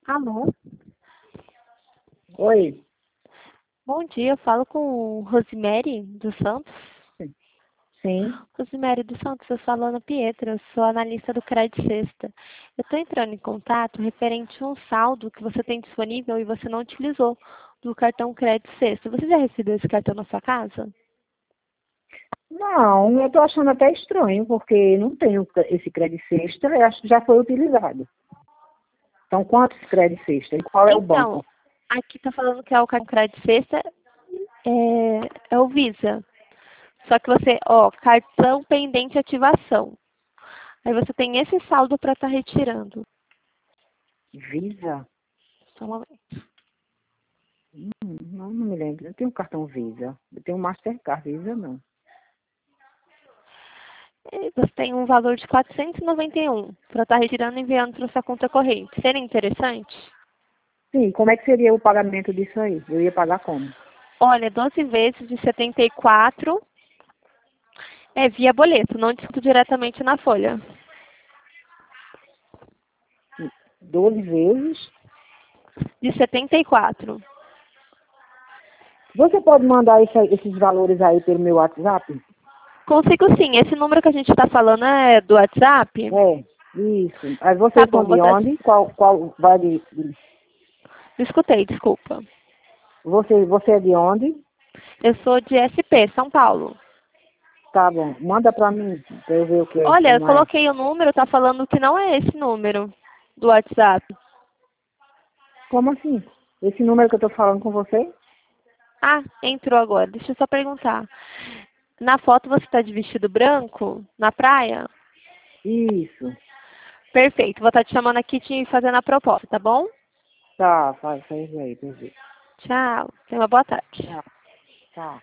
Alô, Oi. bom dia, eu falo com Rosemary dos Santos. Sim. Rosemary dos Santos, eu sou a Alana Pietra, eu sou analista do Credit Sexta. Eu estou entrando em contato referente a um saldo que você tem disponível e você não utilizou do cartão Credit Sexta. Você já recebeu esse cartão na sua casa? Não, eu estou achando até estranho, porque não tenho esse crédito extra, eu acho que já foi utilizado. Então, quantos créditos extra? E qual é o Então, banco? aqui está falando que é o cartão Credit Sexta, é o Visa. Só que você, ó, cartão pendente ativação. Aí você tem esse saldo para estar retirando. Visa? Só um momento. Não me lembro. Eu tenho cartão Visa. Eu tenho Mastercard, Visa não. E você tem um valor de 491 para estar retirando e enviando para sua conta corrente. Seria interessante? Sim, como é que seria o pagamento disso aí? Eu ia pagar como? Olha, 12 vezes de 74 é via boleto, não desconto diretamente na folha. 12 vezes? De 74. Você pode mandar esses valores aí pelo meu WhatsApp? Consigo sim. Esse número que a gente está falando é do WhatsApp? É, isso. Aí Tá vocês são bom, de onde? Qual vai não escutei, desculpa. você é de onde? Eu sou de SP, São Paulo. Tá bom, manda pra mim, pra eu ver o que é, Olha, eu como é. coloquei o número, tá falando que não é esse número do WhatsApp. Como assim? Esse número que eu tô falando com você? Ah, entrou agora. Deixa eu só perguntar. Na foto você está de vestido branco, na praia? Isso. Perfeito. Vou estar te chamando aqui e te fazendo a proposta, tá bom? Tá, faz aí, perfeito. Tchau. Tenha uma boa tarde. Tá, tá.